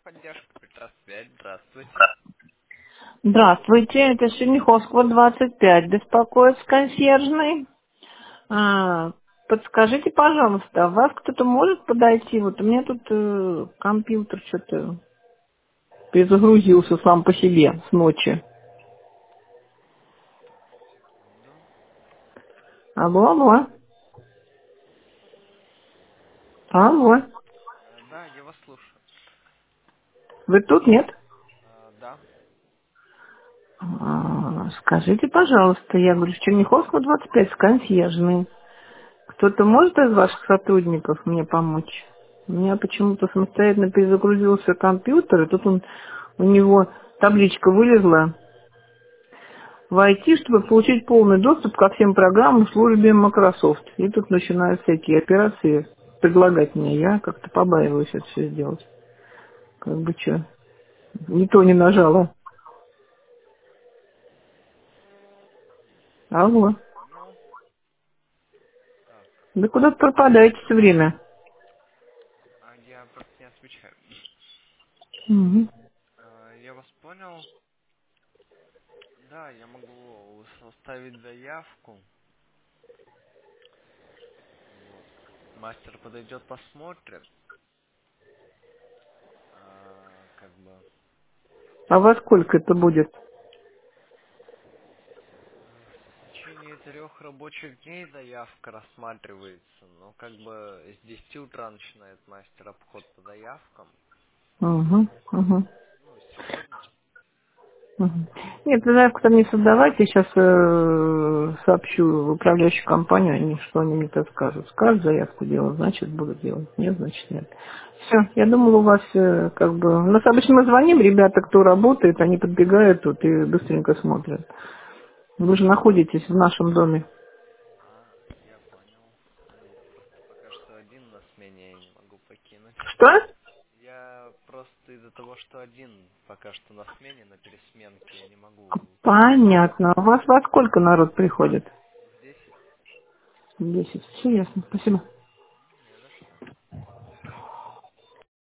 поддержка Петросвязь. Здравствуйте. Здравствуйте, это Черняховского, 25. Беспокоит с консьержной. Подскажите, пожалуйста, а вас кто-то может подойти? Вот у меня тут компьютер что-то перезагрузился сам по себе с ночи. Так, секунду. Алло, алло, алло. Да, я вас слушаю. Вы тут, нет? Да. Скажите, пожалуйста, я говорю, с Черняховского, 25, с консьержной. Кто-то может из ваших сотрудников мне помочь? У меня почему-то самостоятельно перезагрузился компьютер, и тут у него табличка вылезла войти, чтобы получить полный доступ ко всем программам в службе Microsoft. И тут начинают всякие операции предлагать мне. Я как-то побаиваюсь это все сделать. Как бы что, не то не нажала. Алло. Понял. Так, Да куда-то пропадаете все время. я просто не отвечаю. Мгм. Я вас понял. Да, я могу составить заявку. Вот. Мастер подойдет, посмотрит. Как бы А во сколько это будет? в течение 3 рабочих дней заявка рассматривается. Но как бы с 10 утра начинает мастер обход по заявкам. Угу, угу. Ну, сегодня. Мгм. Нет, вы заявку там не создавайте, сейчас сообщу в управляющую компанию, что они мне то скажут. Скажут заявку делать, значит будут делать. Нет, значит нет. Все, я думала, у вас как бы... У нас обычно мы звоним, ребята, кто работает, они подбегают тут и быстренько смотрят. Вы же находитесь в нашем доме. Я понял. Я просто пока что один на смене, я не могу покинуть. Что? Я просто из-за того, что один пока что на смене, на пересменке, я не могу покинуть. Понятно. У вас во сколько народ приходит? В 10. В 10. Все ясно. Спасибо.